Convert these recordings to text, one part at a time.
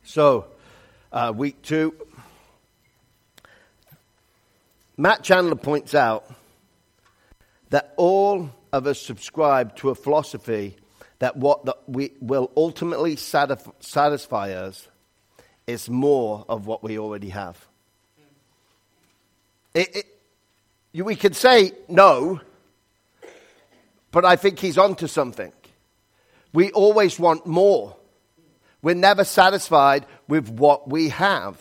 So, week 2. Matt Chandler points out that all of us subscribe to a philosophy that we will ultimately satisfy us is more of what we already have. We could say no, but I think he's onto something. We always want more. We're never satisfied with what we have.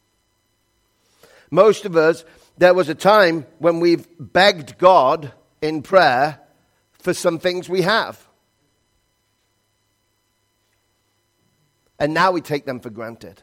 Most of us, there was a time when we've begged God in prayer for some things we have. And now we take them for granted.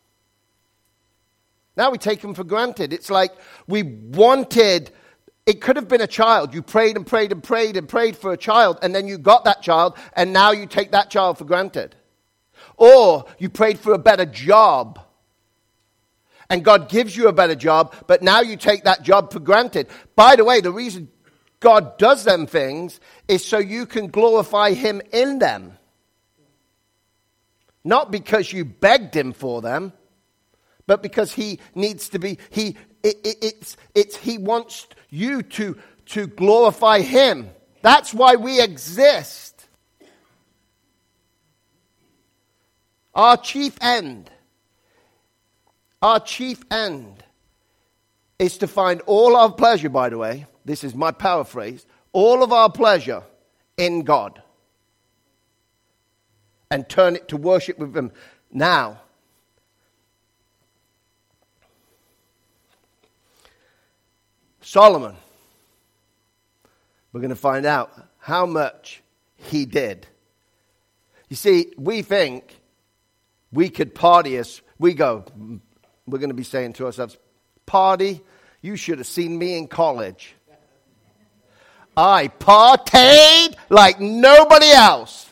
Now we take them for granted. It's like we wanted, it could have been a child. You prayed and prayed and prayed and prayed for a child, and then you got that child, and now you take that child for granted. Or you prayed for a better job, and God gives you a better job, but now you take that job for granted. By the way, the reason God does them things is so you can glorify Him in them. Not because you begged Him for them, but because He needs to be, He wants you to glorify Him. That's why we exist. Our chief end is to find all our pleasure, by the way, this is my paraphrase, all of our pleasure in God. And turn it to worship with Him now. Solomon, we're going to find out how much he did. You see, we think we could party as we go. We're going to be saying to ourselves, party? You should have seen me in college. I partied like nobody else.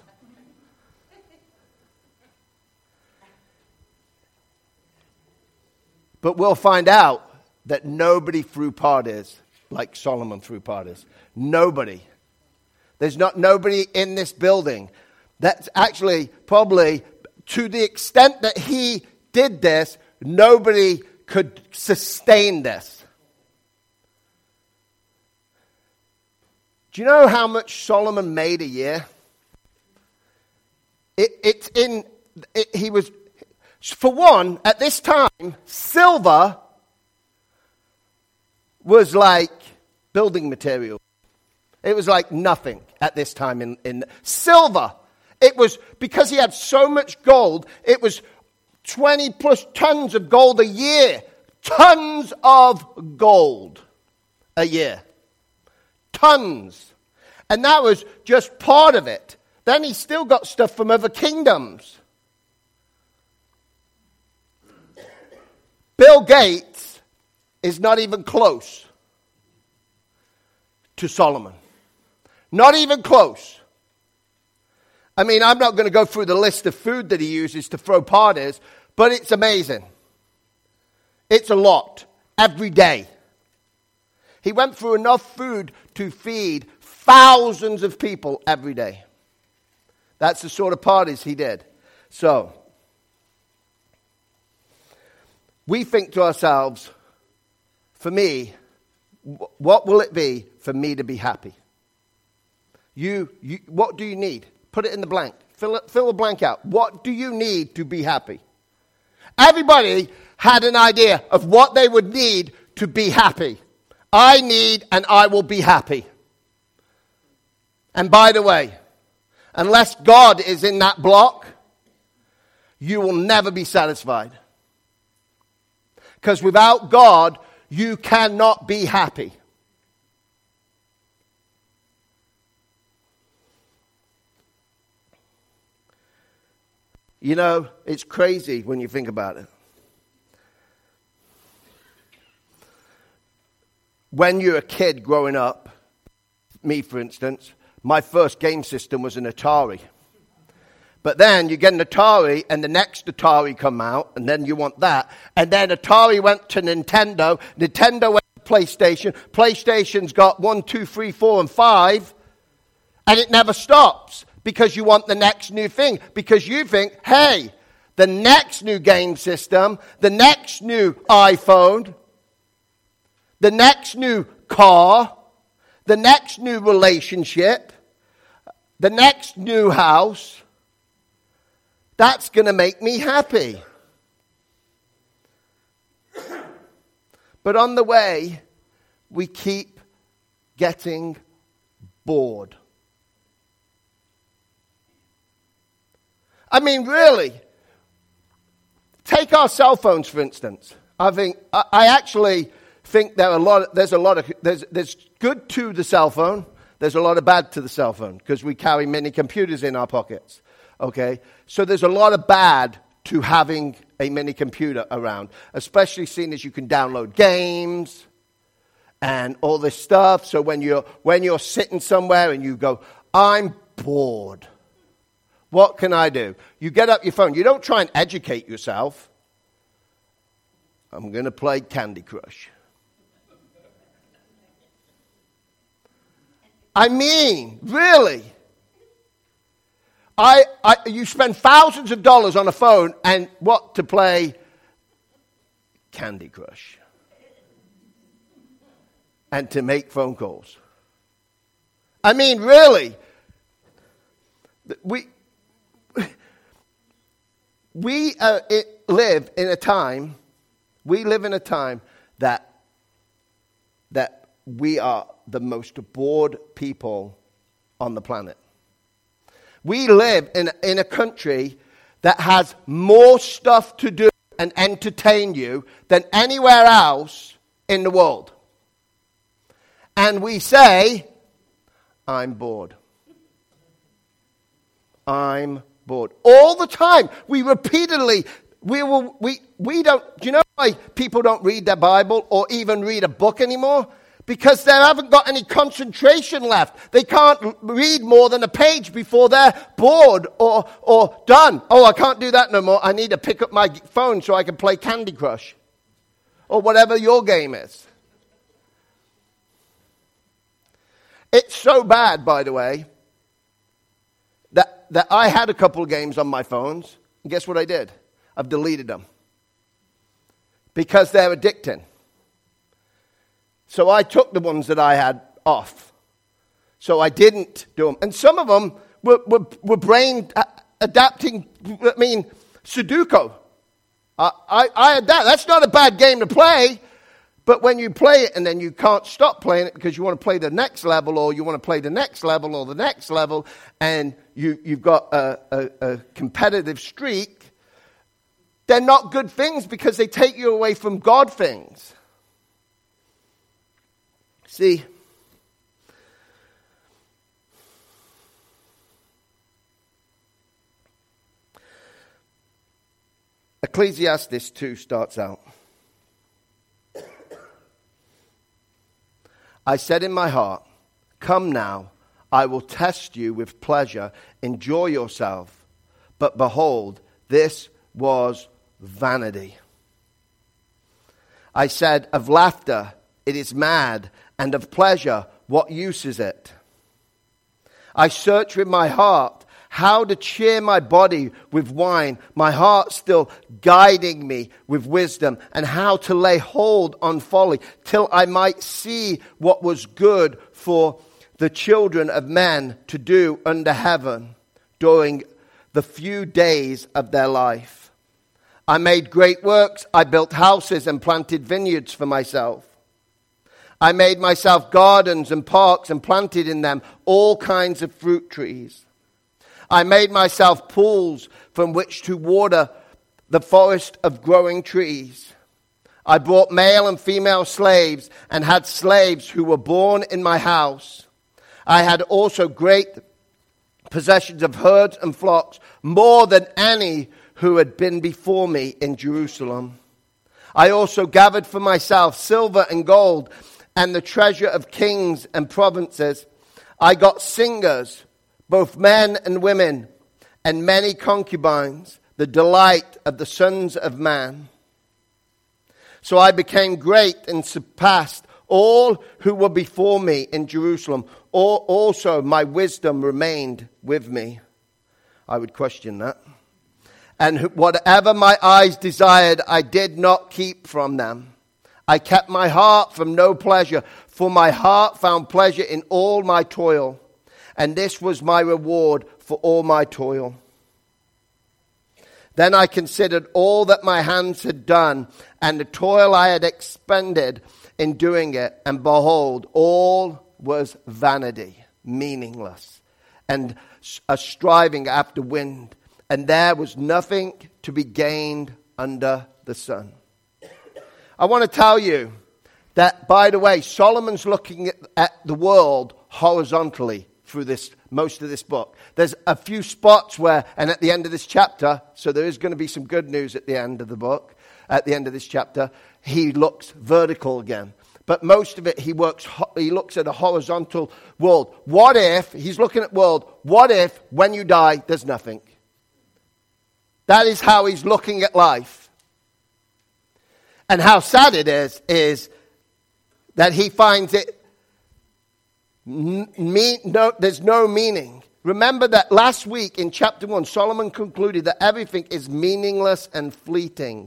But we'll find out that nobody threw parties like Solomon threw parties. Nobody. There's not nobody in this building that's actually probably, to the extent that he did this, nobody could sustain this. Do you know how much Solomon made a year? He was, for one, at this time, silver was like building material. It was like nothing at this time in silver. It was, because he had so much gold, it was 20 plus tons of gold a year. Tons of gold a year. Tons. And that was just part of it. Then he still got stuff from other kingdoms. Bill Gates is not even close to Solomon. Not even close. I mean, I'm not going to go through the list of food that he uses to throw parties, but it's amazing. It's a lot. Every day. He went through enough food to feed thousands of people every day. That's the sort of parties he did. So, we think to ourselves, for me, what will it be for me to be happy? You, what do you need? Put it in the blank. Fill a blank out. What do you need to be happy? Everybody had an idea of what they would need to be happy. I need and I will be happy. And by the way, unless God is in that block, you will never be satisfied. Because without God, you cannot be happy. You know, it's crazy when you think about it. When you're a kid growing up, me for instance, my first game system was an Atari. But then you get an Atari and the next Atari come out and then you want that. And then Atari went to Nintendo. Nintendo went to PlayStation. PlayStation's got 1, 2, 3, 4, and 5. And it never stops because you want the next new thing. Because you think, hey, the next new game system, the next new iPhone, the next new car, the next new relationship, the next new house. That's going to make me happy. But on the way, we keep getting bored. I mean, really, take our cell phones, for instance. I actually think there's good to the cell phone. There's a lot of bad to the cell phone because we carry many computers in our pockets. Okay? So there's a lot of bad to having a mini computer around, especially seeing as you can download games and all this stuff. So when you're sitting somewhere and you go, I'm bored. What can I do? You get up your phone. You don't try and educate yourself. I'm going to play Candy Crush. I mean, really. You spend thousands of dollars on a phone and what to play? Candy Crush. And to make phone calls. I mean, really. We live in a time that we are the most bored people on the planet. We live in a country that has more stuff to do and entertain you than anywhere else in the world. And we say, I'm bored. I'm bored. All the time. We repeatedly, we don't, do you know why people don't read their Bible or even read a book anymore? Because they haven't got any concentration left. They can't read more than a page before they're bored or done. Oh, I can't do that no more. I need to pick up my phone so I can play Candy Crush. Or whatever your game is. It's so bad, by the way, that I had a couple of games on my phones. And guess what I did? I've deleted them. Because they're addicting. So I took the ones that I had off. So I didn't do them. And some of them were brain adapting, Sudoku. I had that. That's not a bad game to play. But when you play it and then you can't stop playing it because you want to play the next level or you want to play the next level or the next level and you've got a competitive streak, they're not good things because they take you away from God things. See, Ecclesiastes 2 starts out. I said in my heart, come now, I will test you with pleasure, enjoy yourself. But behold, this was vanity. I said, of laughter, it is mad, and of pleasure, what use is it? I search with my heart how to cheer my body with wine, my heart still guiding me with wisdom, and how to lay hold on folly, till I might see what was good for the children of men to do under heaven during the few days of their life. I made great works, I built houses and planted vineyards for myself. I made myself gardens and parks and planted in them all kinds of fruit trees. I made myself pools from which to water the forest of growing trees. I brought male and female slaves and had slaves who were born in my house. I had also great possessions of herds and flocks, more than any who had been before me in Jerusalem. I also gathered for myself silver and gold and the treasure of kings and provinces. I got singers, both men and women, and many concubines, the delight of the sons of man. So I became great and surpassed all who were before me in Jerusalem. Also my wisdom remained with me. I would question that. And whatever my eyes desired, I did not keep from them. I kept my heart from no pleasure, for my heart found pleasure in all my toil. And this was my reward for all my toil. Then I considered all that my hands had done, and the toil I had expended in doing it. And behold, all was vanity, meaningless, and a striving after wind. And there was nothing to be gained under the sun. I want to tell you that, by the way, Solomon's looking at the world horizontally through most of this book. There's a few spots where, and at the end of this chapter, so there is going to be some good news at the end of the book, at the end of this chapter, he looks vertical again. But most of it, he looks at a horizontal world. What if, he's looking at world, what if when you die, there's nothing? That is how he's looking at life. And how sad it is that he finds it, there's no meaning. Remember that last week in chapter 1, Solomon concluded that everything is meaningless and fleeting.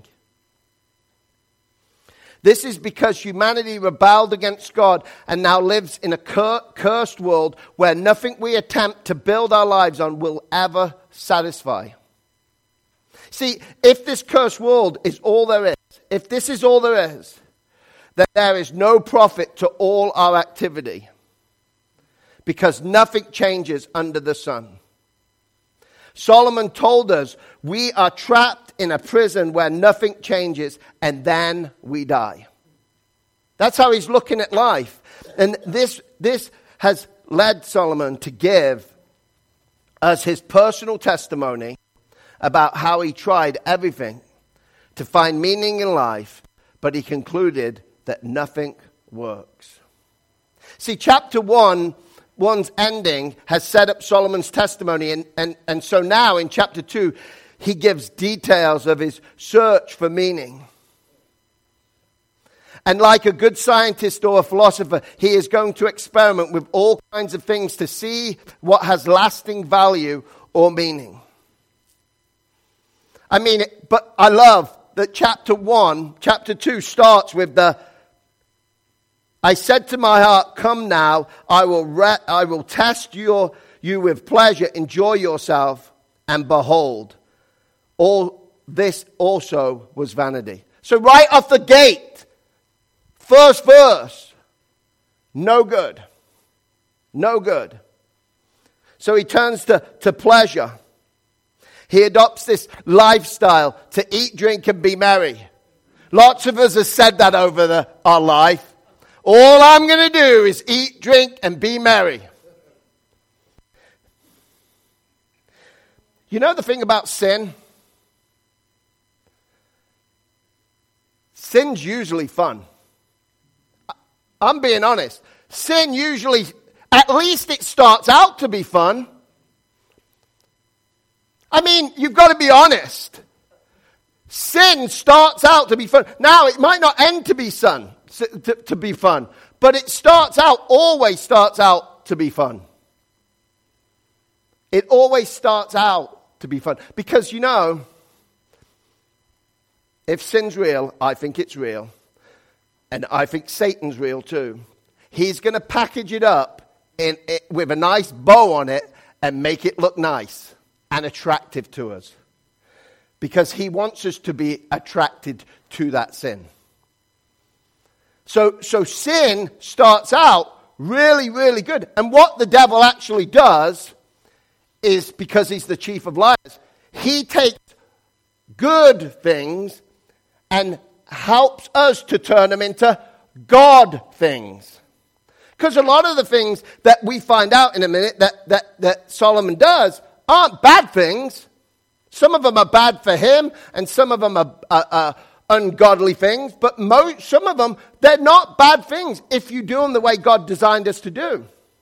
This is because humanity rebelled against God and now lives in a cursed world where nothing we attempt to build our lives on will ever satisfy. See, if this cursed world is all there is, if this is all there is, then there is no profit to all our activity, because nothing changes under the sun. Solomon told us we are trapped in a prison where nothing changes, and then we die. That's how he's looking at life. And this has led Solomon to give us his personal testimony about how he tried everything to find meaning in life, but he concluded that nothing works. See, chapter 1's ending has set up Solomon's testimony, and so now in chapter 2, he gives details of his search for meaning. And like a good scientist or a philosopher, he is going to experiment with all kinds of things to see what has lasting value or meaning. I mean, but I love that chapter 2 starts with I said to my heart, come now, I will test you with pleasure, enjoy yourself, and behold, all this also was vanity. So right off the gate, first verse, no good. No good. So he turns to pleasure. He adopts this lifestyle to eat, drink, and be merry. Lots of us have said that over our life. All I'm going to do is eat, drink, and be merry. You know the thing about sin? Sin's usually fun. I'm being honest. Sin usually, at least it starts out to be fun. I mean, you've got to be honest. Sin starts out to be fun. Now, it might not end to be fun, but it always starts out to be fun. It always starts out to be fun. Because, you know, if sin's real, I think it's real. And I think Satan's real too. He's going to package it up with a nice bow on it and make it look nice and attractive to us. Because he wants us to be attracted to that sin. So sin starts out really, really good. And what the devil actually does is, because he's the chief of liars, he takes good things and helps us to turn them into God things. Because a lot of the things that we find out in a minute that Solomon does aren't bad things. Some of them are bad for him, and some of them are ungodly things. But some of them, they're not bad things if you do them the way God designed us to do.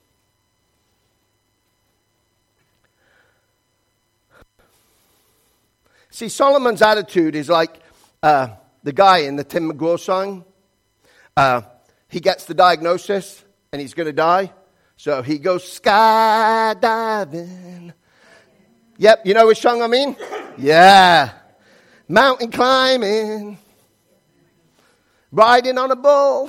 See, Solomon's attitude is like the guy in the Tim McGraw song. He gets the diagnosis, and he's going to die. So he goes skydiving. Yep, you know which song I mean? Yeah. Mountain climbing. Riding on a bull.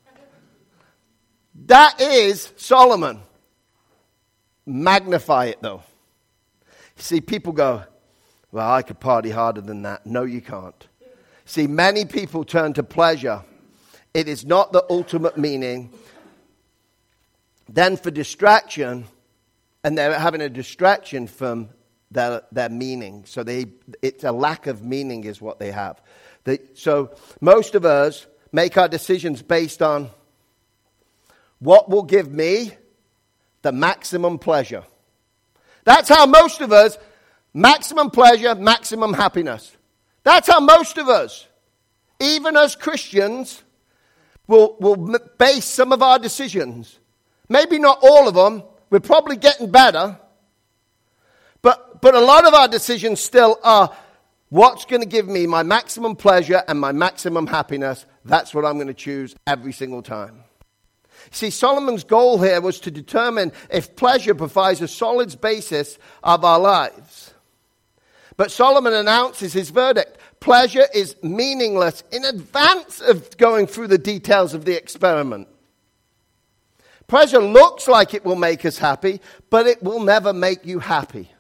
That is Solomon. Magnify it though. You see, people go, well, I could party harder than that. No, you can't. See, many people turn to pleasure. It is not the ultimate meaning. Then for distraction, and they're having a distraction from their meaning. So it's a lack of meaning is what they have. So most of us make our decisions based on what will give me the maximum pleasure. That's how most of us, maximum pleasure, maximum happiness. That's how most of us, even as Christians, will base some of our decisions. Maybe not all of them. We're probably getting better. But a lot of our decisions still are, what's going to give me my maximum pleasure and my maximum happiness? That's what I'm going to choose every single time. See, Solomon's goal here was to determine if pleasure provides a solid basis of our lives. But Solomon announces his verdict. Pleasure is meaningless in advance of going through the details of the experiment. Pleasure looks like it will make us happy, but it will never make you happy.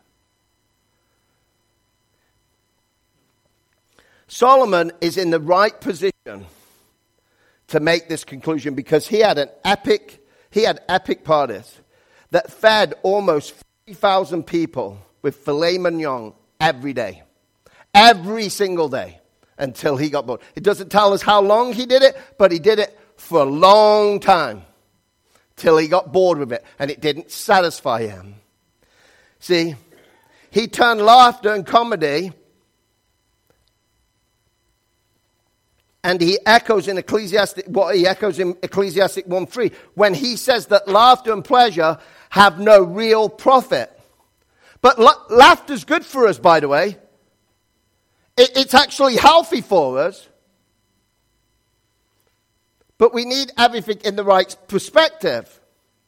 Solomon is in the right position to make this conclusion because he had epic parties that fed almost 50,000 people with filet mignon every day. Every single day until he got bored. It doesn't tell us how long he did it, but he did it for a long time till he got bored with it and it didn't satisfy him. See, he turned laughter and comedy, and he echoes in Ecclesiastic 1:3 when he says that laughter and pleasure have no real profit. But laughter's good for us, by the way. It's actually healthy for us. But we need everything in the right perspective.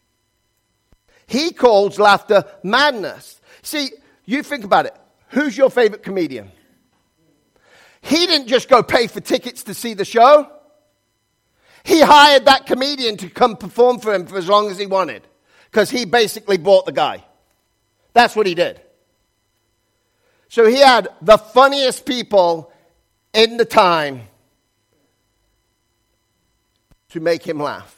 He calls laughter madness. See, you think about it. Who's your favorite comedian? He didn't just go pay for tickets to see the show. He hired that comedian to come perform for him for as long as he wanted. Because he basically bought the guy. That's what he did. So he had the funniest people in the time to make him laugh.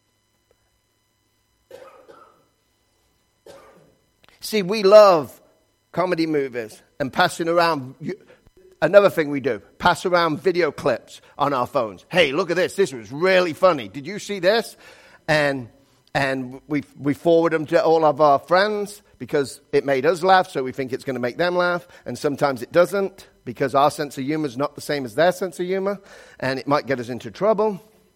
See, we love comedy movies and passing around. Another thing we do, pass around video clips on our phones. Hey, look at this. This was really funny. Did you see this? And we forward them to all of our friends because it made us laugh, so we think it's going to make them laugh. And sometimes it doesn't because our sense of humor is not the same as their sense of humor, and it might get us into trouble.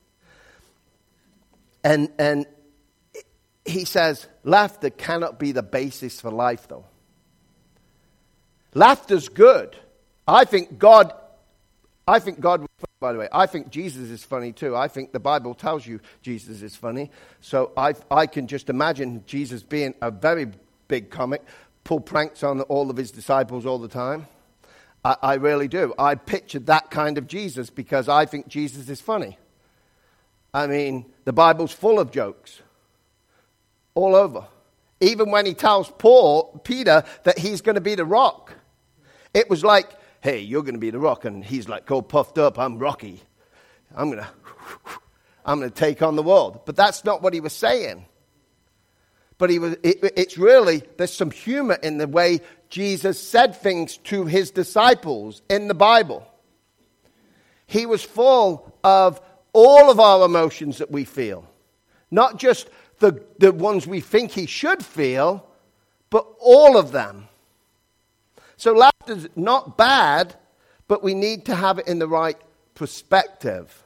And he says, laughter cannot be the basis for life, though. Laughter's good. I think God, by the way, I think Jesus is funny too. I think the Bible tells you Jesus is funny. So I can just imagine Jesus being a very big comic, pull pranks on all of his disciples all the time. I really do. I picture that kind of Jesus because I think Jesus is funny. I mean, the Bible's full of jokes. All over. Even when he tells Peter that he's going to be the rock. It was like, hey, you're going to be the rock. And he's like, all puffed up, I'm Rocky. I'm going to take on the world. But that's not what he was saying. But it's really, there's some humor in the way Jesus said things to his disciples in the Bible. He was full of all of our emotions that we feel. Not just the ones we think he should feel, but all of them. So laughter's not bad, but we need to have it in the right perspective.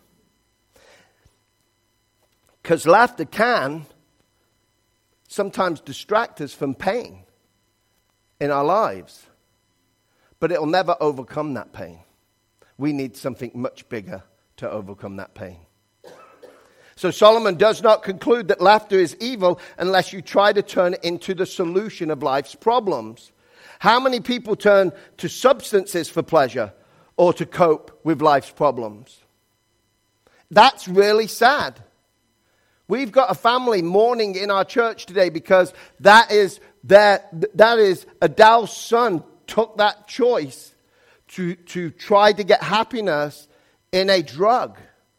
Because laughter can sometimes distract us from pain in our lives. But it'll never overcome that pain. We need something much bigger to overcome that pain. So Solomon does not conclude that laughter is evil unless you try to turn it into the solution of life's problems. How many people turn to substances for pleasure or to cope with life's problems? That's really sad. We've got a family mourning in our church today because that is Adele's son took that choice to try to get happiness in a drug.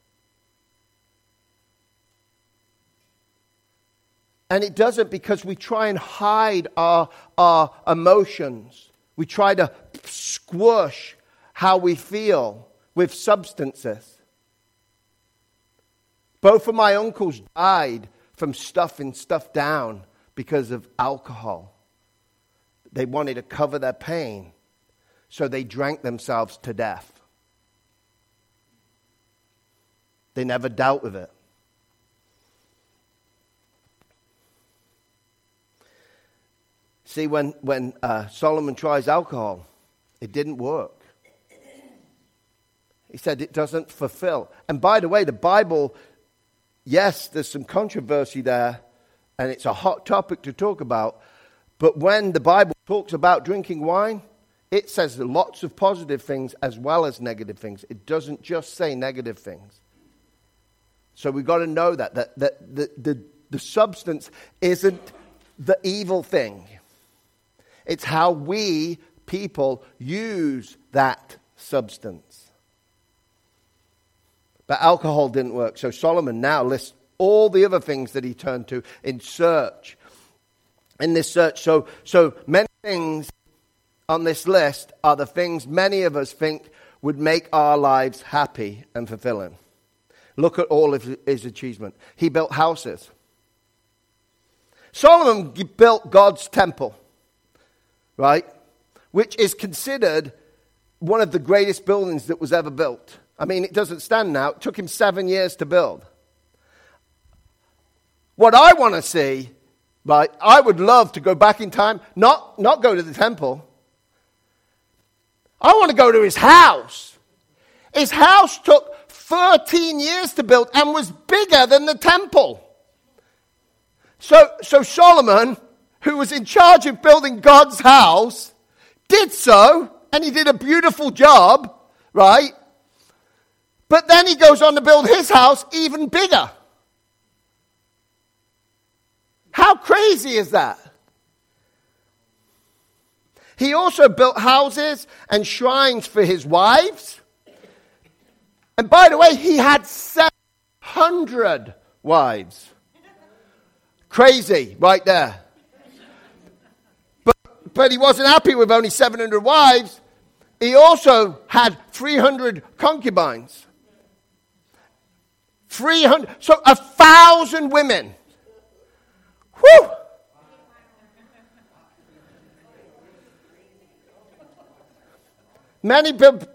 And it doesn't, because we try and hide our emotions. We try to squash how we feel with substances. Both of my uncles died from stuffing stuff down because of alcohol. They wanted to cover their pain, so they drank themselves to death. They never dealt with it. See, when Solomon tries alcohol, it didn't work. He said it doesn't fulfill. And by the way, the Bible, yes, there's some controversy there, and it's a hot topic to talk about. But when the Bible talks about drinking wine, it says lots of positive things as well as negative things. It doesn't just say negative things. So we've got to know that the substance isn't the evil thing. It's how we, people, use that substance. But alcohol didn't work. So Solomon now lists all the other things that he turned to in this search. So many things on this list are the things many of us think would make our lives happy and fulfilling. Look at all of his achievement. He built houses. Solomon built God's temple, right? Which is considered one of the greatest buildings that was ever built. I mean, it doesn't stand now. It took him 7 years to build. What I want to see, right, I would love to go back in time, not go to the temple. I want to go to his house. His house took 13 years to build and was bigger than the temple. So Solomon, who was in charge of building God's house, did so, and he did a beautiful job, right? But then he goes on to build his house even bigger. How crazy is that? He also built houses and shrines for his wives. And by the way, he had 700 wives. Crazy, right there. But he wasn't happy with only 700 wives. He also had 300 concubines. 300, so 1,000 women. Whew! Many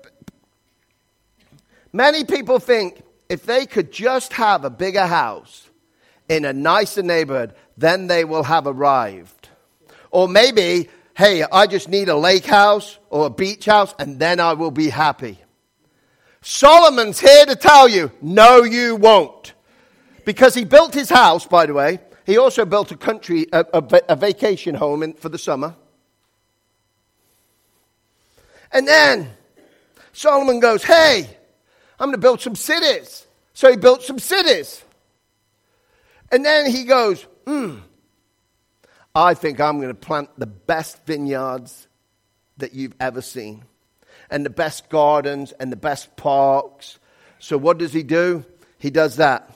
people think if they could just have a bigger house in a nicer neighborhood, then they will have arrived. Or maybe, hey, I just need a lake house or a beach house, and then I will be happy. Solomon's here to tell you, no, you won't. Because he built his house, by the way. He also built a vacation home for the summer. And then Solomon goes, hey, I'm going to build some cities. So he built some cities. And then he goes, I think I'm going to plant the best vineyards that you've ever seen. And the best gardens and the best parks. So what does he do? He does that.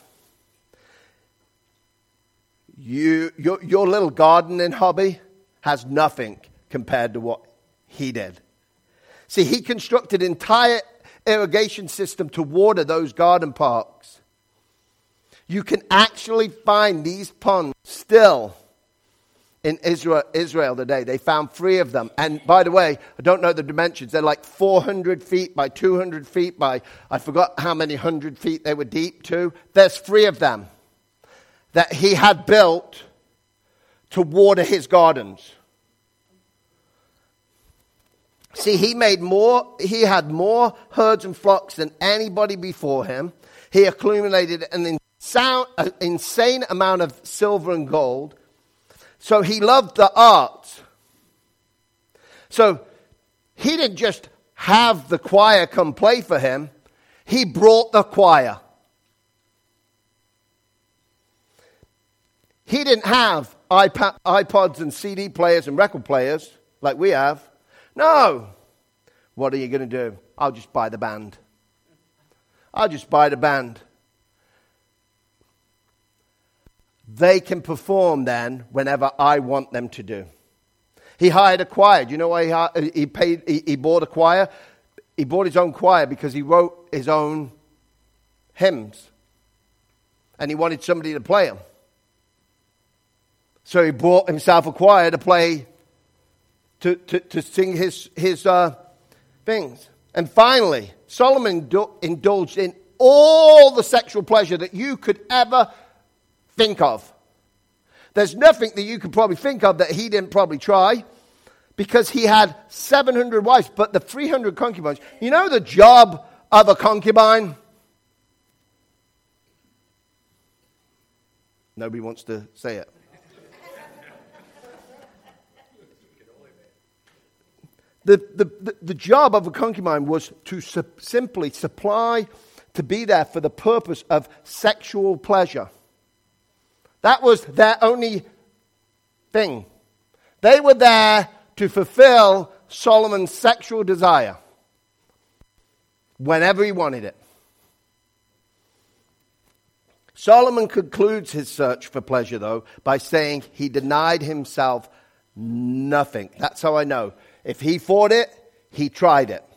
Your little gardening hobby has nothing compared to what he did. See, he constructed an entire irrigation system to water those garden parks. You can actually find these ponds still in Israel today. They found 3 of them. And by the way, I don't know the dimensions. They're like 400 feet by 200 feet by, I forgot how many 100 feet they were deep too. There's 3 of them that he had built to water his gardens. See, he had more herds and flocks than anybody before him. He accumulated an insane amount of silver and gold. So he loved the arts. So he didn't just have the choir come play for him. He brought the choir. He didn't have iPods and CD players and record players like we have. No. What are you going to do? I'll just buy the band. I'll just buy the band. They can perform then whenever I want them to do. He hired a choir. Do you know why he bought a choir? He bought his own choir because he wrote his own hymns. And he wanted somebody to play them. So he bought himself a choir to play, to sing his things. And finally, Solomon indulged in all the sexual pleasure that you could ever think of. There's nothing that you could probably think of that he didn't probably try, because he had 700 wives, but the 300 concubines. You know the job of a concubine? Nobody wants to say it. The job of a concubine was to simply supply, to be there for the purpose of sexual pleasure. That was their only thing. They were there to fulfill Solomon's sexual desire whenever he wanted it. Solomon concludes his search for pleasure, though, by saying he denied himself nothing. That's how I know. If he fought it, he tried it.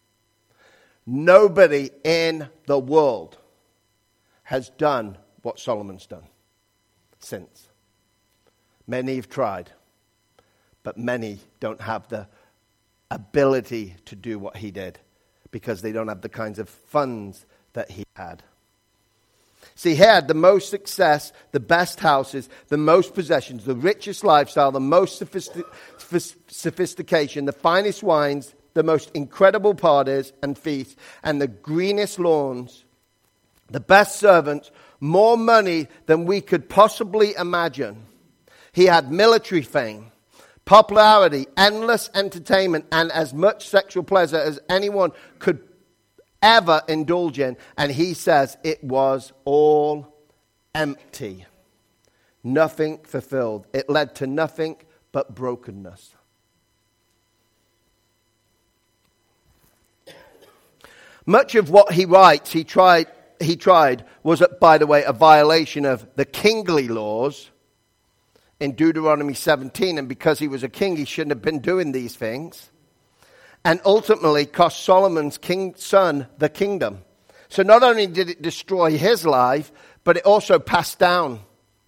Nobody in the world has done what Solomon's done since. Many have tried, but many don't have the ability to do what he did because they don't have the kinds of funds that he had. See, he had the most success, the best houses, the most possessions, the richest lifestyle, the most sophistication, the finest wines, the most incredible parties and feasts, and the greenest lawns, the best servants, more money than we could possibly imagine. He had military fame, popularity, endless entertainment, and as much sexual pleasure as anyone could ever indulge in. And he says it was all empty. Nothing fulfilled. It led to nothing but brokenness. Much of what he writes, he tried was, by the way, a violation of the kingly laws in Deuteronomy 17. And because he was a king, he shouldn't have been doing these things. And ultimately cost Solomon's son the kingdom. So not only did it destroy his life, but it also passed down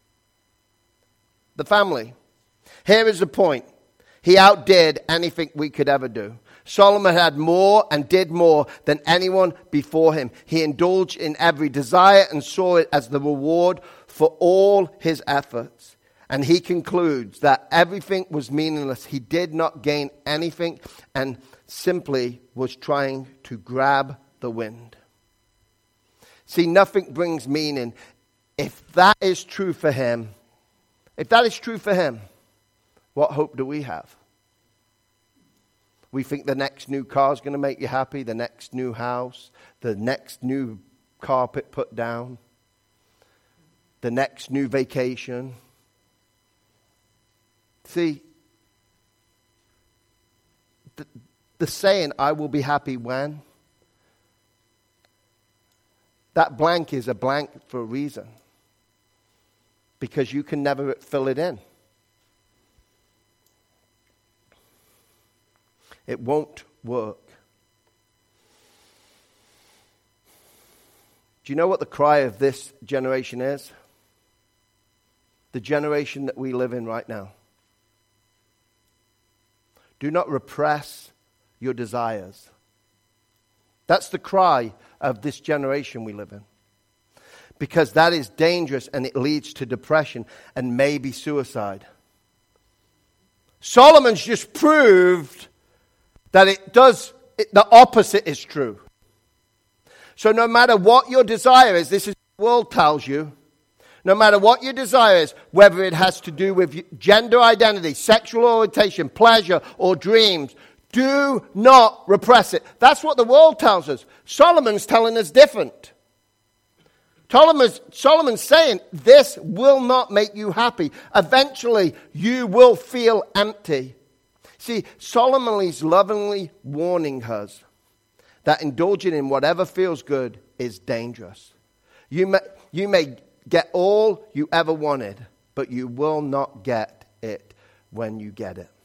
the family. Here is the point. He outdid anything we could ever do. Solomon had more and did more than anyone before him. He indulged in every desire and saw it as the reward for all his efforts. And he concludes that everything was meaningless. He did not gain anything and simply was trying to grab the wind. See, nothing brings meaning. If that is true for him, what hope do we have? We think the next new car is going to make you happy, the next new house, the next new carpet put down, the next new vacation. See, the saying, I will be happy when, that blank is a blank for a reason. Because you can never fill it in. It won't work. Do you know what the cry of this generation is? The generation that we live in right now. Do not repress your desires. That's the cry of this generation we live in. Because that is dangerous and it leads to depression and maybe suicide. Solomon's just proved that the opposite is true. So no matter what your desire is, this is what the world tells you, no matter what your desire is, whether it has to do with gender identity, sexual orientation, pleasure, or dreams, do not repress it. That's what the world tells us. Solomon's telling us different. Solomon's saying this will not make you happy. Eventually, you will feel empty. See, Solomon is lovingly warning us that indulging in whatever feels good is dangerous. You may get all you ever wanted, but you will not get it when you get it.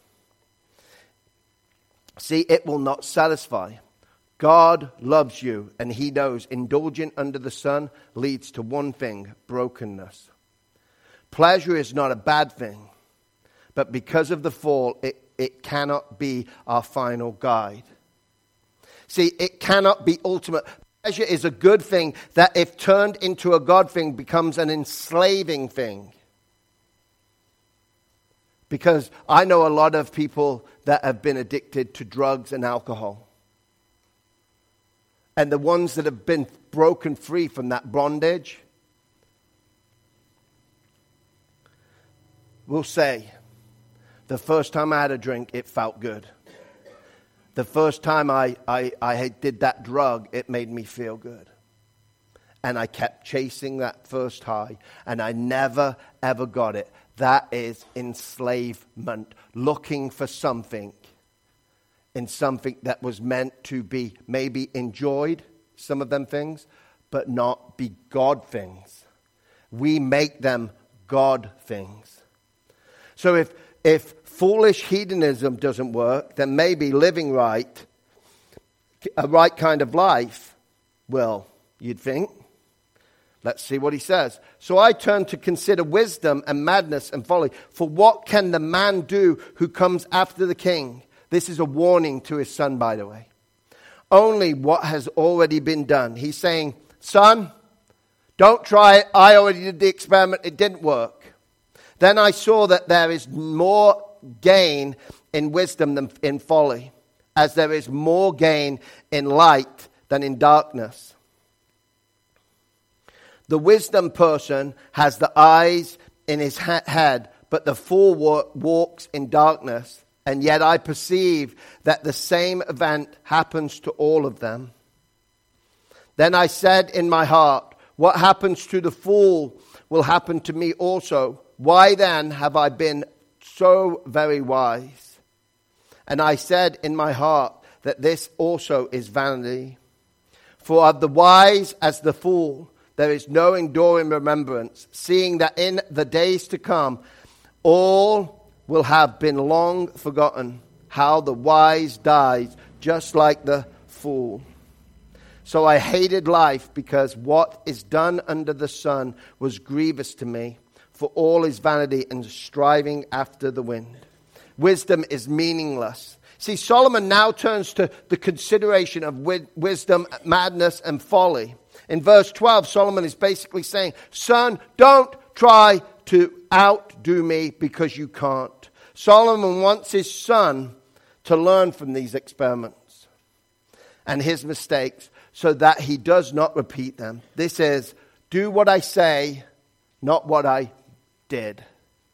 See, it will not satisfy. God loves you, and he knows indulging under the sun leads to one thing: brokenness. Pleasure is not a bad thing, but because of the fall, it cannot be our final guide. See, it cannot be ultimate. Pleasure is a good thing that, if turned into a God thing, becomes an enslaving thing. Because I know a lot of people that have been addicted to drugs and alcohol. And the ones that have been broken free from that bondage will say, the first time I had a drink, it felt good. The first time I did that drug, it made me feel good. And I kept chasing that first high, and I never, ever got it. That is enslavement, looking for something in something that was meant to be maybe enjoyed, some of them things, but not be God things. We make them God things. So if foolish hedonism doesn't work, then maybe living right, a right kind of life, will, you'd think. Let's see what he says. So I turn to consider wisdom and madness and folly. For what can the man do who comes after the king? This is a warning to his son, by the way. Only what has already been done. He's saying, son, don't try it. I already did the experiment. It didn't work. Then I saw that there is more gain in wisdom than in folly, as there is more gain in light than in darkness. The wisdom person has the eyes in his head, but the fool walks in darkness. And yet I perceive that the same event happens to all of them. Then I said in my heart, what happens to the fool will happen to me also. Why then have I been so very wise? And I said in my heart that this also is vanity. For of the wise as the fool, there is no enduring remembrance, seeing that in the days to come, all will have been long forgotten, how the wise dies, just like the fool. So I hated life, because what is done under the sun was grievous to me, for all is vanity and striving after the wind. Wisdom is meaningless. See, Solomon now turns to the consideration of wisdom, madness, and folly. In verse 12, Solomon is basically saying, son, don't try to outdo me, because you can't. Solomon wants his son to learn from these experiments and his mistakes so that he does not repeat them. This is, do what I say, not what I did.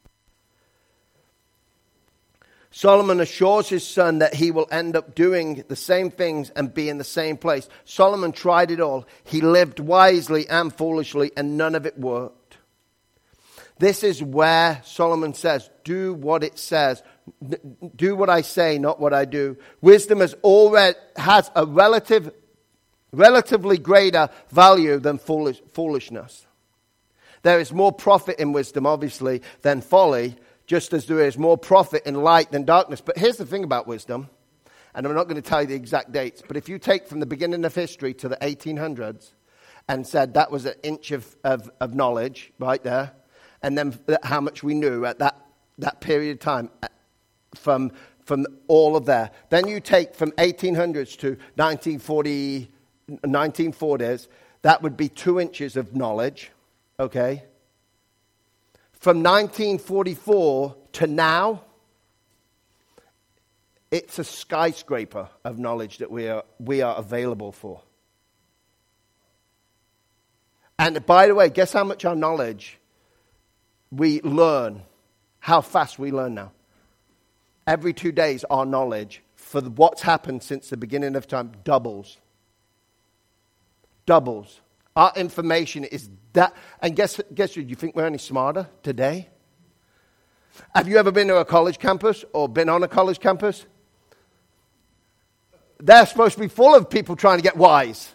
Solomon assures his son that he will end up doing the same things and be in the same place. Solomon tried it all. He lived wisely and foolishly, and none of it worked. This is where Solomon says, do what it says. Do what I say, not what I do. Wisdom has a relatively greater value than foolishness. There is more profit in wisdom, obviously, than folly, just as there is more profit in light than darkness. But here's the thing about wisdom, and I'm not going to tell you the exact dates, but if you take from the beginning of history to the 1800s and said that was an inch of knowledge right there, and then how much we knew at that period of time from all of there. Then you take from 1800s to 1940s, that would be 2 inches of knowledge, okay? From 1944 to now, it's a skyscraper of knowledge that we are available for. And by the way, guess how much our knowledge we learn, how fast we learn now. Every 2 days, our knowledge for what's happened since the beginning of time doubles. Doubles. Our information is that. And guess what? You think we're any smarter today? Have you ever been to a college campus or been on a college campus? They're supposed to be full of people trying to get wise.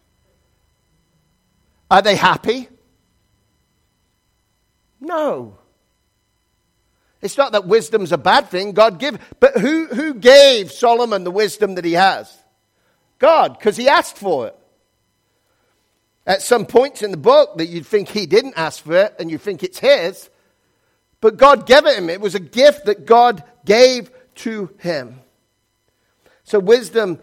Are they happy? No. It's not that wisdom's a bad thing. God give. But who gave Solomon the wisdom that he has? God, because he asked for it. At some points in the book that you'd think he didn't ask for it and you think it's his. But God gave it him. It was a gift that God gave to him. So wisdom's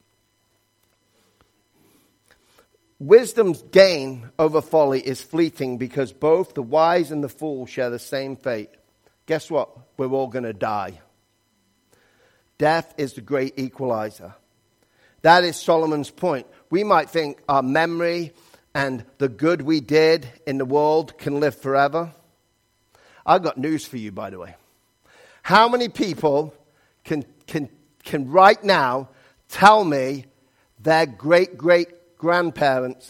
gain over folly is fleeting because both the wise and the fool share the same fate. Guess what? We're all going to die. Death is the great equalizer. That is Solomon's point. We might think our memory and the good we did in the world can live forever. I've got news for you, by the way. How many people can right now tell me their great-great-grandparents'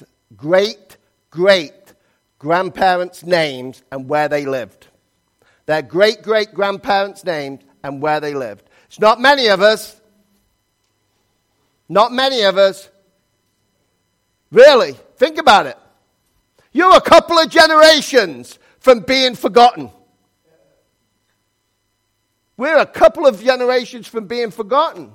great-great-grandparents' names and where they lived? Their great-great-grandparents' names and where they lived. It's not many of us. Not many of us. Really, think about it. You're a couple of generations from being forgotten. We're a couple of generations from being forgotten.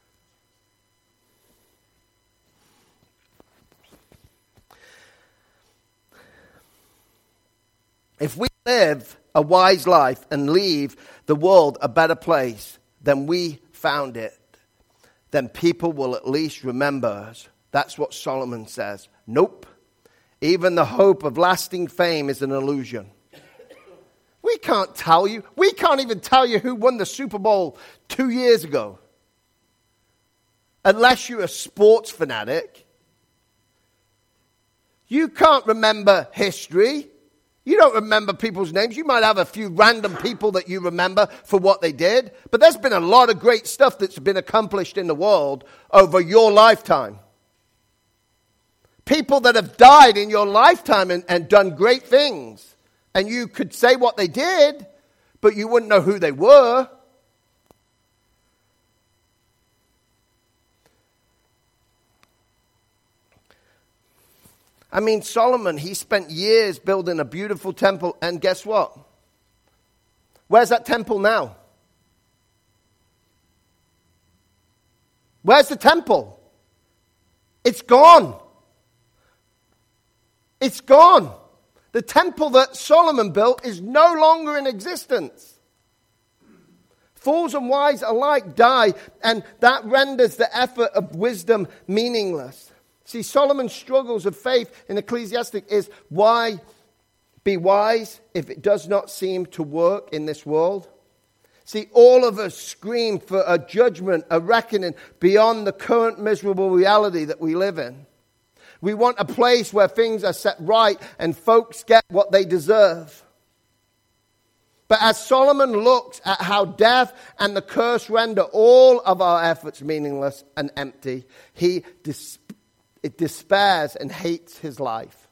If we live a wise life and leave the world a better place than we found it, then people will at least remember us. That's what Solomon says. Nope. Even the hope of lasting fame is an illusion. We can't tell you. We can't even tell you who won the Super Bowl 2 years ago. Unless you're a sports fanatic. You can't remember history. You don't remember people's names. You might have a few random people that you remember for what they did. But there's been a lot of great stuff that's been accomplished in the world over your lifetime. People that have died in your lifetime and done great things. And you could say what they did, but you wouldn't know who they were. I mean, Solomon, he spent years building a beautiful temple, and guess what? Where's that temple now? Where's the temple? It's gone. It's gone. The temple that Solomon built is no longer in existence. Fools and wise alike die, and that renders the effort of wisdom meaningless. See, Solomon's struggles of faith in Ecclesiastic is why be wise if it does not seem to work in this world? See, all of us scream for a judgment, a reckoning beyond the current miserable reality that we live in. We want a place where things are set right and folks get what they deserve. But as Solomon looks at how death and the curse render all of our efforts meaningless and empty, he despairs and hates his life.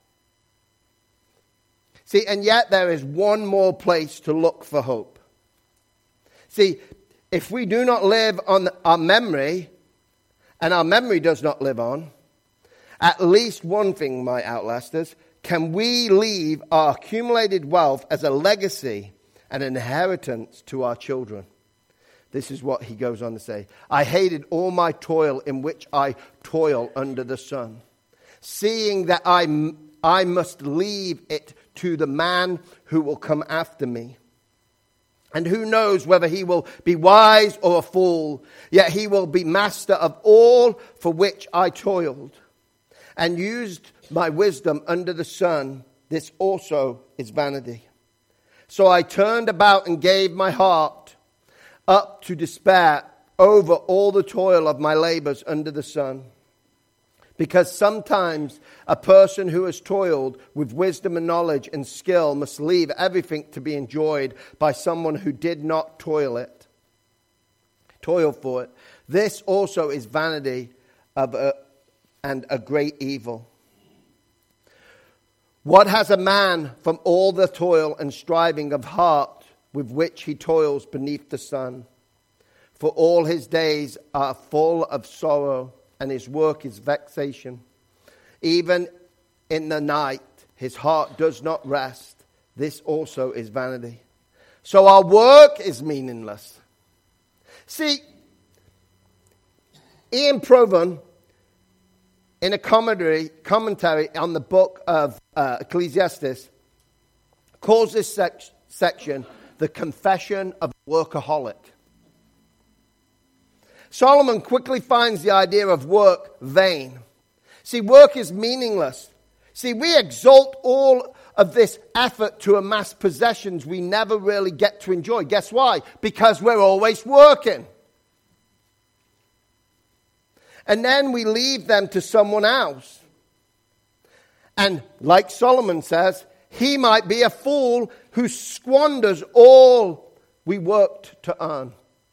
See, and yet there is one more place to look for hope. See, if we do not live on our memory, and our memory does not live on, at least one thing might outlast us. Can we leave our accumulated wealth as a legacy and an inheritance to our children? This is what he goes on to say. I hated all my toil in which I toil under the sun, seeing that I must leave it to the man who will come after me. And who knows whether he will be wise or a fool, yet he will be master of all for which I toiled and used my wisdom under the sun. This also is vanity. So I turned about and gave my heart up to despair over all the toil of my labors under the sun. Because sometimes a person who has toiled with wisdom and knowledge and skill must leave everything to be enjoyed by someone who did not toil for it. This also is vanity and a great evil. What has a man from all the toil and striving of heart with which he toils beneath the sun? For all his days are full of sorrow, and his work is vexation. Even in the night, his heart does not rest. This also is vanity. So our work is meaningless. See, Ian Provan, in a commentary on the book of Ecclesiastes, calls this section the confession of a workaholic. Solomon quickly finds the idea of work vain. See, work is meaningless. See, we exalt all of this effort to amass possessions we never really get to enjoy. Guess why? Because we're always working. And then we leave them to someone else. And like Solomon says, he might be a fool who squanders all we worked to earn.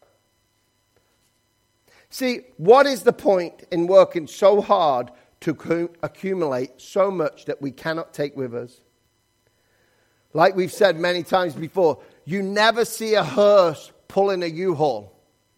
See, what is the point in working so hard to accumulate so much that we cannot take with us? Like we've said many times before, you never see a hearse pulling a U-Haul.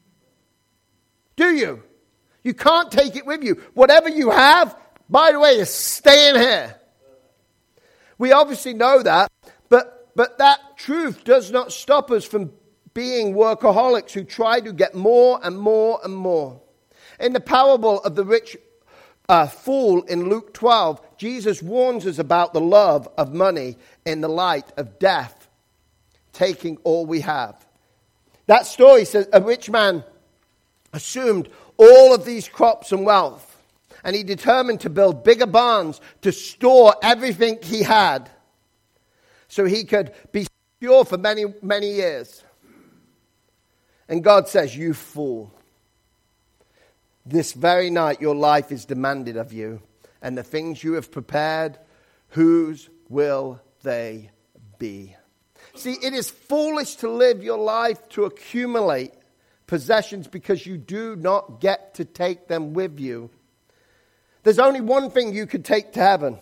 Do you? You can't take it with you. Whatever you have, by the way, is staying here. We obviously know that, but that truth does not stop us from being workaholics who try to get more and more and more. In the parable of the rich fool in Luke 12, Jesus warns us about the love of money in the light of death, taking all we have. That story says a rich man assumed all of these crops and wealth, and he determined to build bigger barns to store everything he had so he could be secure for many, many years. And God says, you fool, this very night your life is demanded of you, and the things you have prepared, whose will they be? See, it is foolish to live your life to accumulate possessions because you do not get to take them with you. There's only one thing you could take to heaven.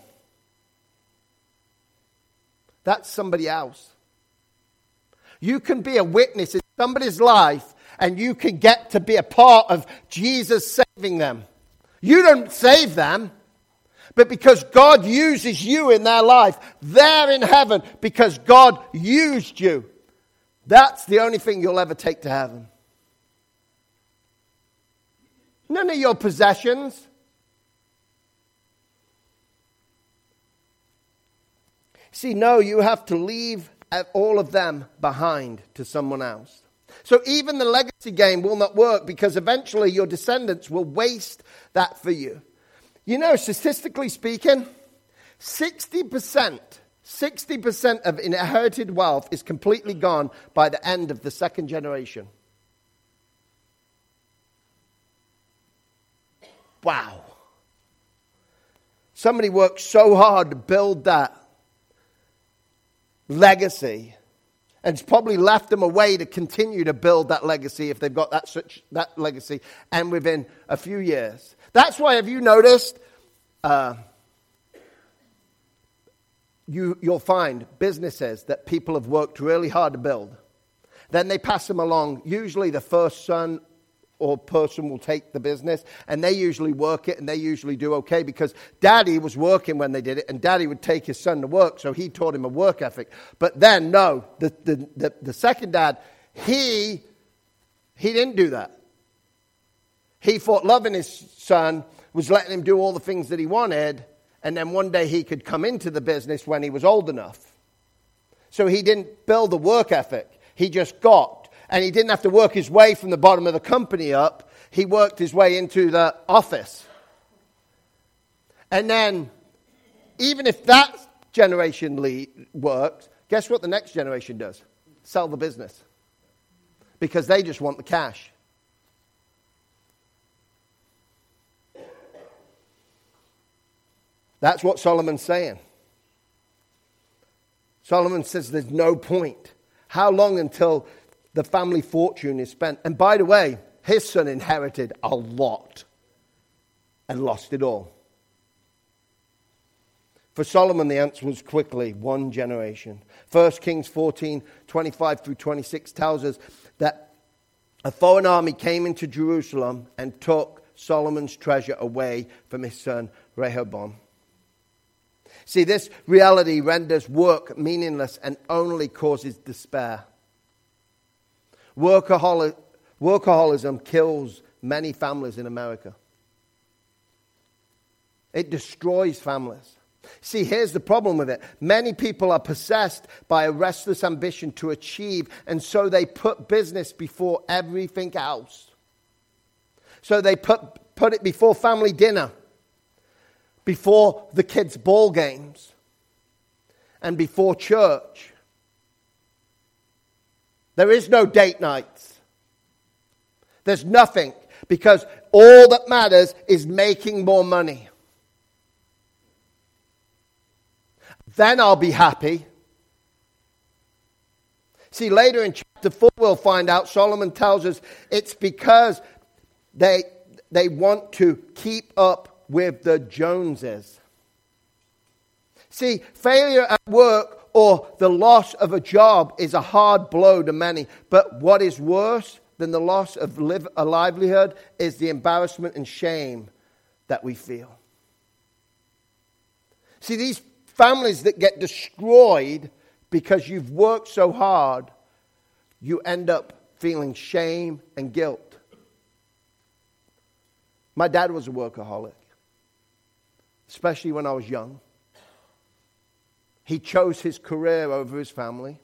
That's somebody else. You can be a witness in somebody's life, and you can get to be a part of Jesus saving them. You don't save them, but because God uses you in their life, they're in heaven because God used you. That's the only thing you'll ever take to heaven. None of your possessions. See, no, you have to leave all of them behind to someone else. So even the legacy game will not work because eventually your descendants will waste that for you. You know, statistically speaking, 60% of inherited wealth is completely gone by the end of the second generation. Wow. Somebody worked so hard to build that legacy, and it's probably left them a way to continue to build that legacy if they've got that legacy, and within a few years. That's why, have you noticed, you'll find businesses that people have worked really hard to build. Then they pass them along. Usually the first son or person will take the business, and they usually work it, and they usually do okay because daddy was working when they did it, and daddy would take his son to work, so he taught him a work ethic. But then, no, the second dad, he didn't do that. He thought loving his son was letting him do all the things that he wanted, and then one day he could come into the business when he was old enough. So he didn't build a work ethic. He just got. And he didn't have to work his way from the bottom of the company up. He worked his way into the office. And then, even if that generation works, guess what the next generation does? Sell the business. Because they just want the cash. That's what Solomon's saying. Solomon says there's no point. How long until the family fortune is spent? And by the way, his son inherited a lot and lost it all. For Solomon, the answer was quickly, one generation. 1 Kings 14:25 through 26 tells us that a foreign army came into Jerusalem and took Solomon's treasure away from his son Rehoboam. See, this reality renders work meaningless and only causes despair. Workaholism kills many families in America. It destroys families. See, here's the problem with it. Many people are possessed by a restless ambition to achieve, and so they put business before everything else. So they put it before family dinner, before the kids' ball games, and before church. There is no date nights. There's nothing, because all that matters is making more money. Then I'll be happy. See, later in chapter 4, we'll find out, Solomon tells us it's because they want to keep up with the Joneses. See, failure at work or the loss of a job is a hard blow to many. But what is worse than the loss of a livelihood is the embarrassment and shame that we feel. See, these families that get destroyed because you've worked so hard, you end up feeling shame and guilt. My dad was a workaholic, especially when I was young. He chose his career over his family.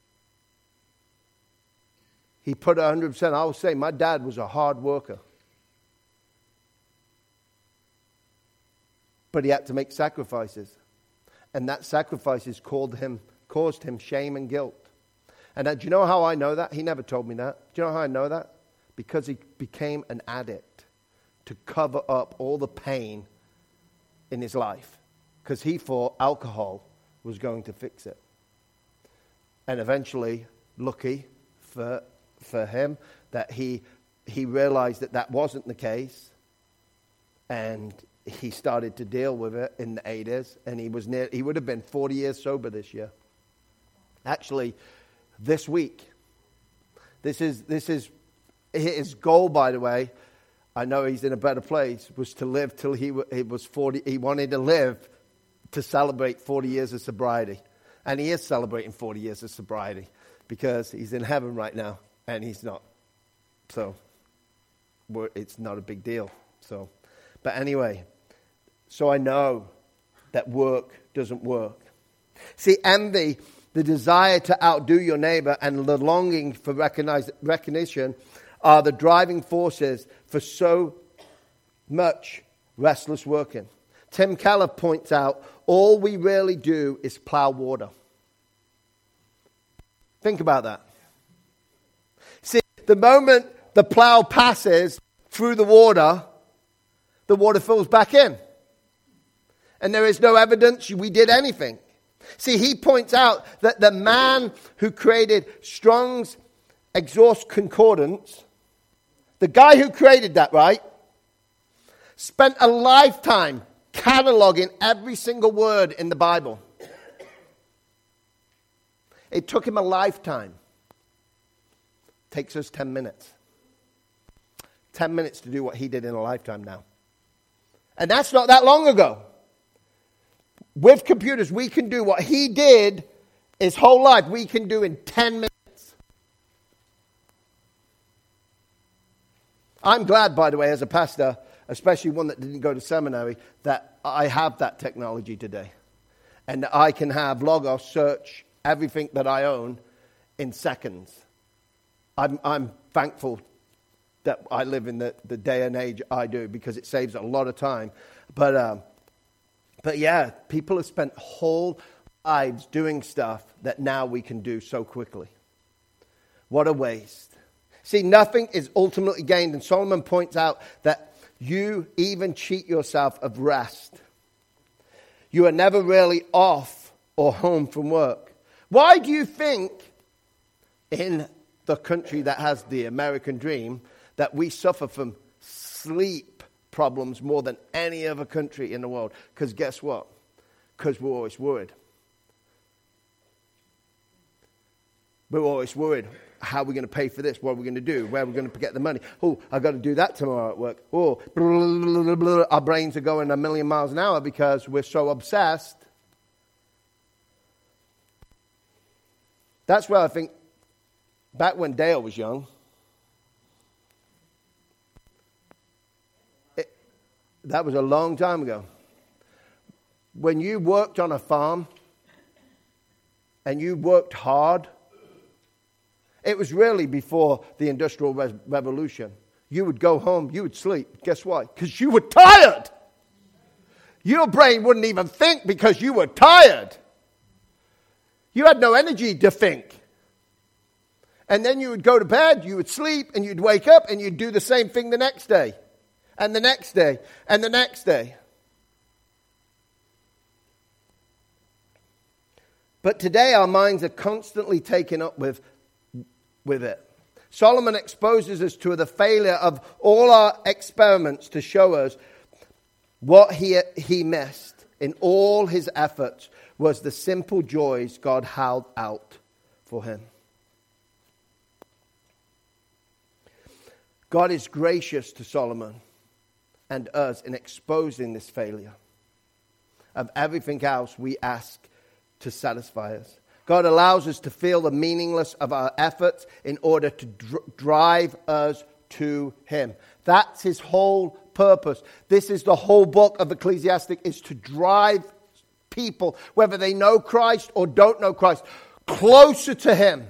He put 100%. I will say my dad was a hard worker. But he had to make sacrifices. And that sacrifices caused him shame and guilt. And do you know how I know that? He never told me that. Do you know how I know that? Because he became an addict to cover up all the pain in his life. Because he thought alcohol was going to fix it. And eventually, lucky for him, that he realized that wasn't the case. And he started to deal with it in the 80s, and he would have been 40 years sober this year. Actually, this week. This is his goal, by the way. I know he's in a better place, was to live till he was 40. He wanted to live to celebrate 40 years of sobriety. And he is celebrating 40 years of sobriety because he's in heaven right now, and he's not. So it's not a big deal. But anyway, so I know that work doesn't work. See, envy, the desire to outdo your neighbor, and the longing for recognition are the driving forces for so much restless working. Tim Keller points out, all we really do is plow water. Think about that. See, the moment the plow passes through the water fills back in. And there is no evidence we did anything. See, he points out that the man who created Strong's Exhaust Concordance, the guy who created that, right, spent a lifetime cataloging every single word in the Bible. It took him a lifetime. Takes us 10 minutes. 10 minutes to do what he did in a lifetime now. And that's not that long ago. With computers, we can do what he did his whole life. We can do in 10 minutes. I'm glad, by the way, as a pastor, especially one that didn't go to seminary, that I have that technology today. And I can have Logos search everything that I own in seconds. I'm thankful that I live in the day and age I do, because it saves a lot of time. But yeah, people have spent whole lives doing stuff that now we can do so quickly. What a waste. See, nothing is ultimately gained. And Solomon points out that you even cheat yourself of rest. You are never really off or home from work. Why do you think in the country that has the American dream that we suffer from sleep problems more than any other country in the world? Because guess what? Because we're always worried. We're always worried. How are we going to pay for this? What are we going to do? Where are we going to get the money? Oh, I've got to do that tomorrow at work. Oh, blah, blah, blah, blah. Our brains are going a million miles an hour because we're so obsessed. That's where I think, back when Dale was young, that was a long time ago. When you worked on a farm and you worked hard, it was really before the Industrial Revolution. You would go home, you would sleep. Guess why? Because you were tired. Your brain wouldn't even think because you were tired. You had no energy to think. And then you would go to bed, you would sleep, and you'd wake up, and you'd do the same thing the next day. And the next day, and the next day. But today our minds are constantly taken up with it. Solomon exposes us to the failure of all our experiments to show us what he missed in all his efforts was the simple joys God held out for him. God is gracious to Solomon and us in exposing this failure of everything else we ask to satisfy us. God allows us to feel the meaningless of our efforts in order to drive us to Him. That's His whole purpose. This is the whole book of Ecclesiastes, is to drive people, whether they know Christ or don't know Christ, closer to Him.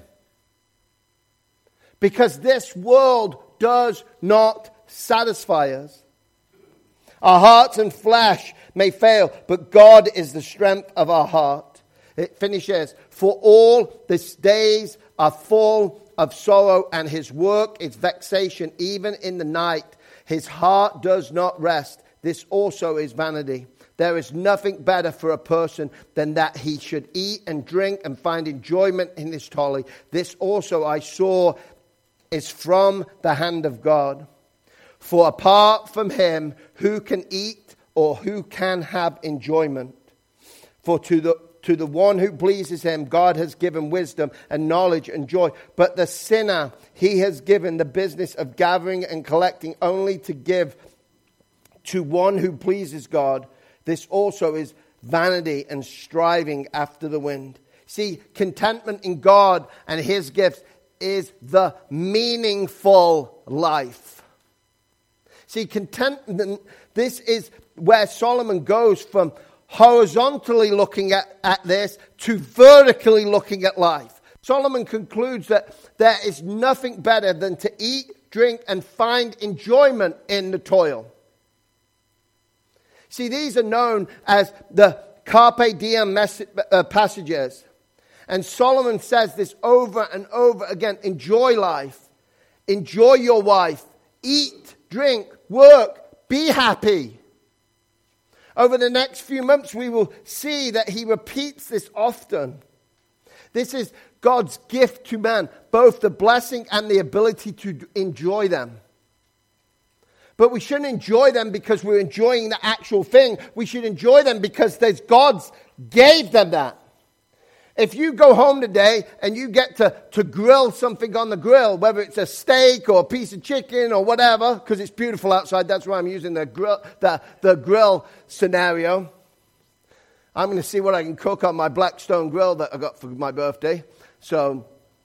Because this world does not satisfy us. Our hearts and flesh may fail, but God is the strength of our heart. It finishes, for all His days are full of sorrow, and His work is vexation. Even in the night, His heart does not rest. This also is vanity. There is nothing better for a person than that he should eat and drink and find enjoyment in his folly. This also I saw is from the hand of God. For apart from Him, who can eat or who can have enjoyment? For to the one who pleases Him, God has given wisdom and knowledge and joy. But the sinner He has given the business of gathering and collecting only to give to one who pleases God. This also is vanity and striving after the wind. See, contentment in God and His gifts is the meaningful life. See, contentment, this is where Solomon goes from horizontally looking at this to vertically looking at life. Solomon concludes that there is nothing better than to eat, drink, and find enjoyment in the toil. See, these are known as the Carpe Diem passages. And Solomon says this over and over again. Enjoy life. Enjoy your wife. Eat, drink, work, be happy. Over the next few months, we will see that he repeats this often. This is God's gift to man, both the blessing and the ability to enjoy them. But we shouldn't enjoy them because we're enjoying the actual thing. We should enjoy them because God's gave them that. If you go home today and you get to grill something on the grill, whether it's a steak or a piece of chicken or whatever, because it's beautiful outside, that's why I'm using the grill scenario. I'm going to see what I can cook on my Blackstone grill that I got for my birthday. So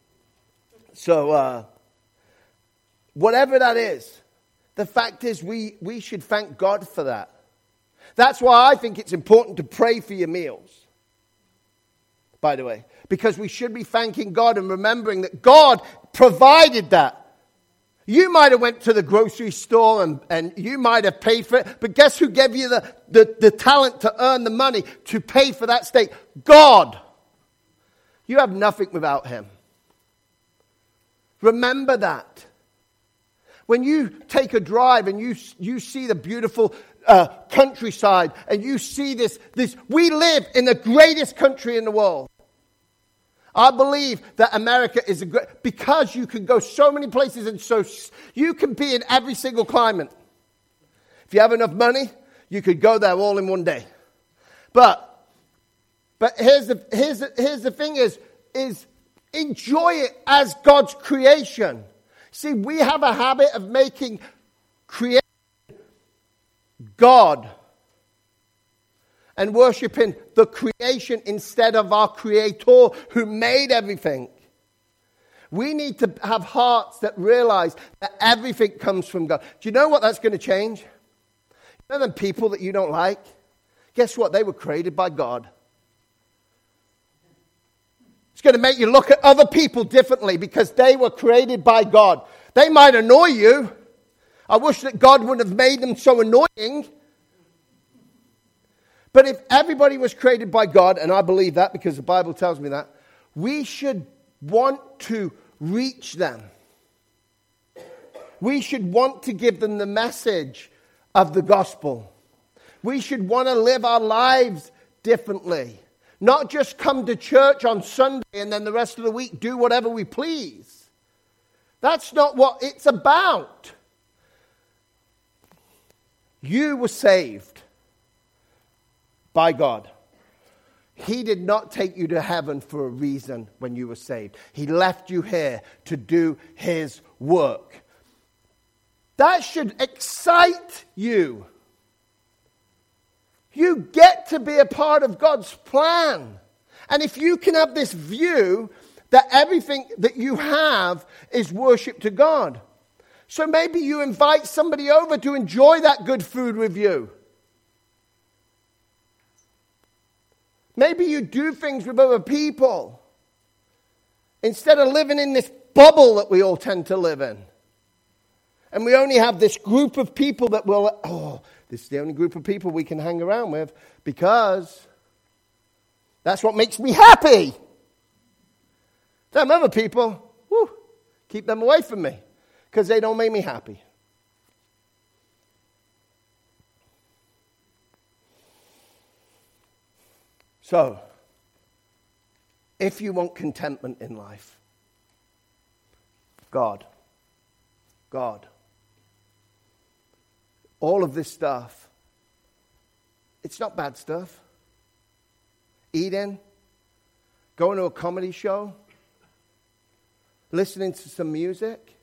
whatever that is, the fact is we should thank God for that. That's why I think it's important to pray for your meals. By the way, because we should be thanking God and remembering that God provided that. You might have went to the grocery store and you might have paid for it, but guess who gave you the talent to earn the money to pay for that steak? God. You have nothing without Him. Remember that. When you take a drive and you see the beautiful countryside and you see this. We live in the greatest country in the world. I believe that America is because you can go so many places and so you can be in every single climate. If you have enough money, you could go there all in one day. But here's the thing is enjoy it as God's creation. See, we have a habit of making creation God and worshiping the creation instead of our Creator who made everything. We need to have hearts that realize that everything comes from God. Do you know what that's going to change? You know them people that you don't like? Guess what? They were created by God. It's going to make you look at other people differently because they were created by God. They might annoy you. I wish that God would have made them so annoying. But if everybody was created by God, and I believe that because the Bible tells me that, we should want to reach them. We should want to give them the message of the gospel. We should want to live our lives differently. Not just come to church on Sunday and then the rest of the week do whatever we please. That's not what it's about. You were saved by God. He did not take you to heaven for a reason when you were saved. He left you here to do His work. That should excite you. You get to be a part of God's plan. And if you can have this view that everything that you have is worship to God. So maybe you invite somebody over to enjoy that good food with you. Maybe you do things with other people instead of living in this bubble that we all tend to live in. And we only have this group of people that will, this is the only group of people we can hang around with because that's what makes me happy. Them other people, keep them away from me because they don't make me happy. So, if you want contentment in life, God. All of this stuff, it's not bad stuff. Eating, going to a comedy show, listening to some music,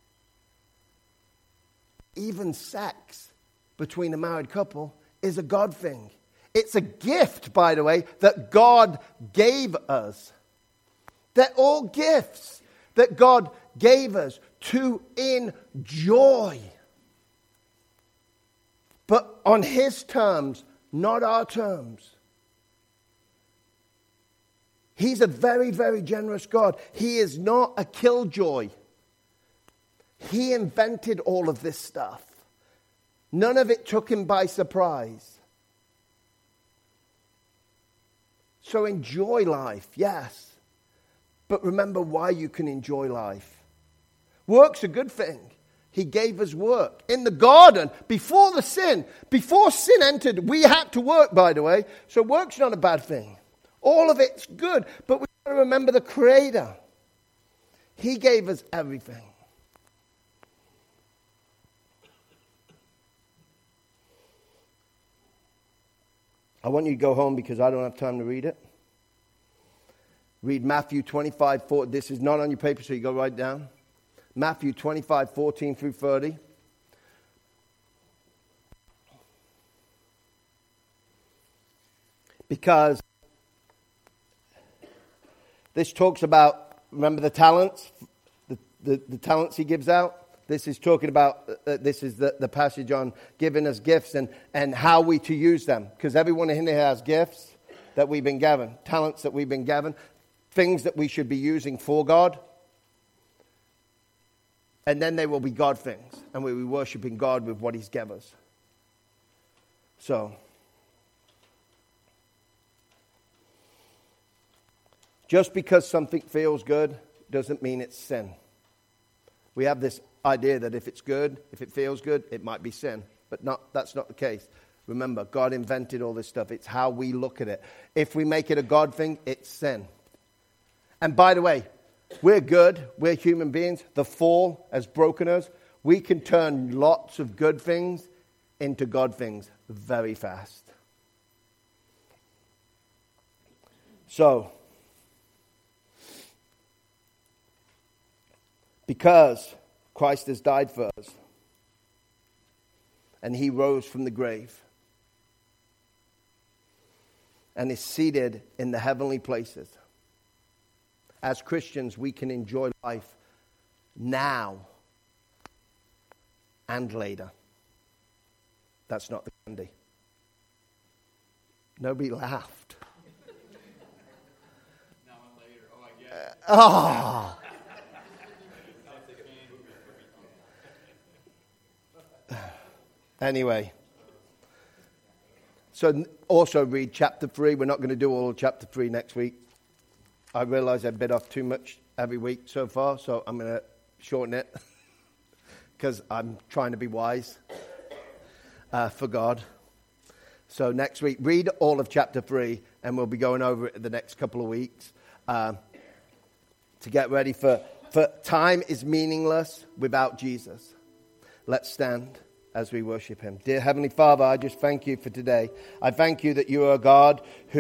even sex between a married couple is a God thing. It's a gift, by the way, that God gave us. They're all gifts that God gave us to enjoy. But on His terms, not our terms. He's a very, very generous God. He is not a killjoy. He invented all of this stuff. None of it took Him by surprise. So enjoy life, yes. But remember why you can enjoy life. Work's a good thing. He gave us work. In the garden, before sin entered, we had to work, by the way. So work's not a bad thing. All of it's good. But we've got to remember the Creator. He gave us everything. I want you to go home because I don't have time to read it. Read Matthew 25:4. This is not on your paper, so you go right down. Matthew 25:14 through 30. Because this talks about, remember the talents? The talents He gives out? This is talking about, this is the passage on giving us gifts and how we to use them. Because everyone in here has gifts that we've been given, talents that we've been given, things that we should be using for God. And then they will be God things. And we'll be worshiping God with what He's given us. So, just because something feels good doesn't mean it's sin. We have this idea that if it's good, if it feels good, it might be sin. But that's not the case. Remember, God invented all this stuff. It's how we look at it. If we make it a God thing, it's sin. And by the way, we're good. We're human beings. The fall has broken us. We can turn lots of good things into God things very fast. So, because Christ has died for us, and he rose from the grave, and is seated in the heavenly places, as Christians, we can enjoy life now and later. That's not the candy. Nobody laughed. Now and later. Oh, I get it. Oh. Anyway. So also read chapter 3. We're not going to do all of chapter 3 next week. I realize I bit off too much every week so far, so I'm going to shorten it because I'm trying to be wise for God. So next week, read all of chapter 3, and we'll be going over it the next couple of weeks to get ready for time is meaningless without Jesus. Let's stand as we worship him. Dear Heavenly Father, I just thank you for today. I thank you that you are a God who